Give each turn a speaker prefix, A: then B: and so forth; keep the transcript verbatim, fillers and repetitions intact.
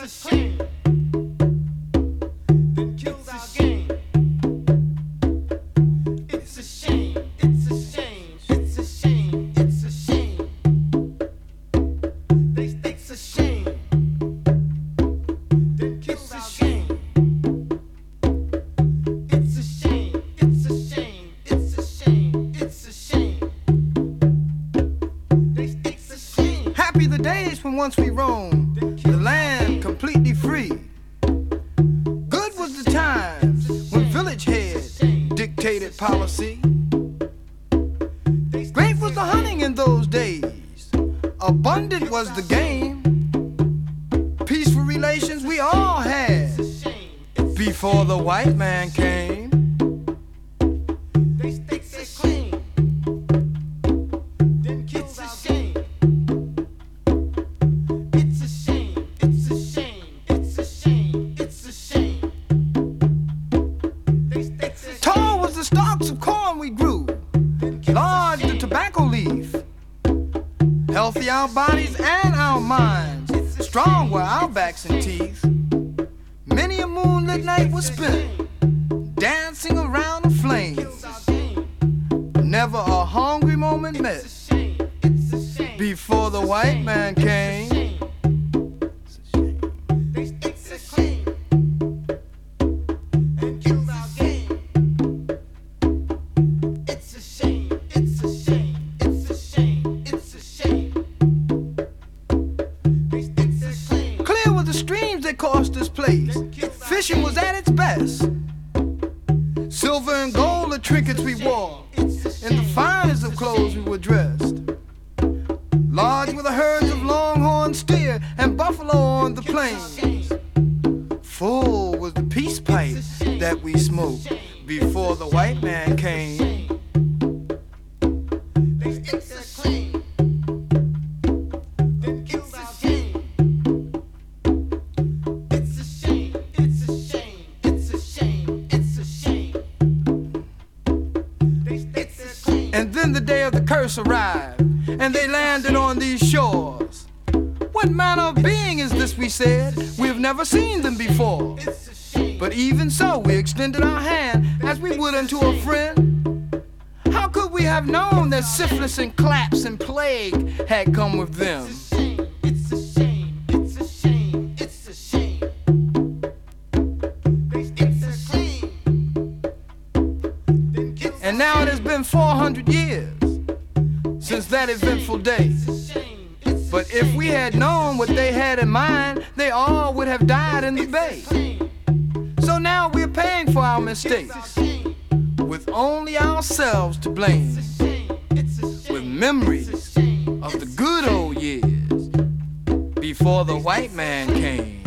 A: shame. Then kills our game. It's a shame. It's a shame. It's a shame. It's a shame. They it's a shame. Then kills our game. It's a shame. It's a shame. It's a shame. It's a shame. They it's a shame.
B: Happy the days when once we roamed the land completely free. Good was the times when village head dictated policy. Great was the hunting in those days. Abundant was the game. Peaceful relations we all had before the white man came.
A: They it's a shame. Then kills our game. It's a shame. It's a shame. It's a shame. It's a shame. They it's a
B: Tall was the stalks of corn we grew. Large the tobacco leaf. Healthy our bodies and our minds. Strong were our backs and teeth. Many a moonlit night was spent dancing around the flames.
A: kills our game.
B: Never a hungry moment met
A: It's a shame. It's a shame.
B: before the white man came.
A: They it's a shame. And kills our game. It's a shame. It's a shame. It's a shame. It's a shame. They it's a shame.
B: Clear were the streams that coursed this place. Fishing was at its best. Silver and gold the trinkets we wore.
A: It's a
B: In the
A: shame.
B: finest of clothes we were dressed. Large were the herds of longhorn steer and buffalo on the plains. Full was the peace pipe that we smoked before the white man came.
A: It's a shame. Then kills our game. It's a shame. It's a shame. It's a shame. It's a shame. It's a shame.
B: And then the day of the curse arrived, and they landed on these shores. What manner of being is this, we said? We have never seen them before.
A: It's a shame.
B: But even so, we extended our hand as we would unto a friend. How could we have known that syphilis and claps and plague had come with them?
A: It's a shame. It's a shame. It's a shame. It's a shame. Then kills
B: And now it has been four hundred years since that eventful day.
A: It's a shame. It's a
B: But if we had known what they had in mind, they all would have died in the bay.
A: shame.
B: So now we're paying for our mistakes,
A: Shame.
B: with only ourselves to blame,
A: Shame. It's a shame.
B: with memories
A: Shame.
B: of the good old years before the white man came.